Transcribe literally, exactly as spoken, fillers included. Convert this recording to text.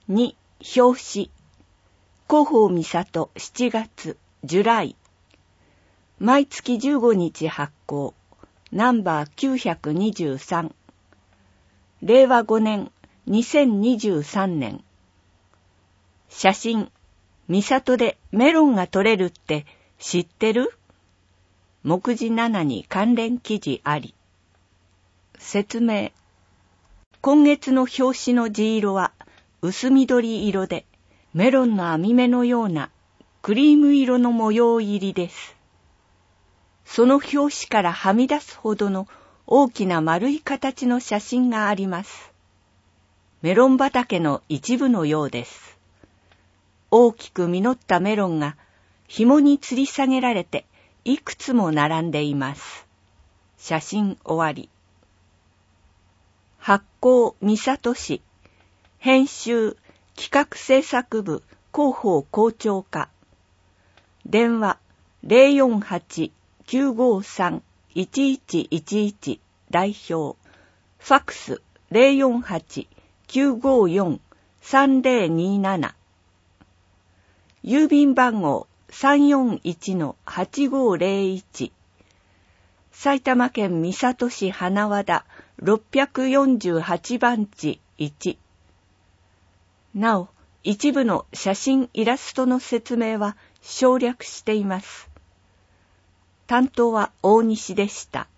に、表紙。広報三郷しちがつ、ジュライ。毎月じゅうごにち発行。ナンバーきゅうひゃくにじゅうさん。れいわごねん、にせんにじゅうさんねん。写真。三郷でメロンが取れるって知ってる？目次ななに関連記事あり。説明。今月の表紙の地色は薄緑色で、メロンの網目のようなクリーム色の模様入りです。その表紙からはみ出すほどの大きな丸い形の写真があります。メロン畑の一部のようです。大きく実ったメロンが紐に吊り下げられていくつも並んでいます。写真終わり。発行三郷市。編集企画制作部広報校長課。電話 ゼロよんはち きゅうごさん いちいちいちいち 代表。ファックス ゼロよんはち きゅうごよん さんぜろになな。郵便番号 さんよんいち はちごゼロいち。埼玉県三郷市花和田ろっぴゃくよんじゅうはちばんちいち。なお、一部の写真イラストの説明は省略しています。担当は大西でした。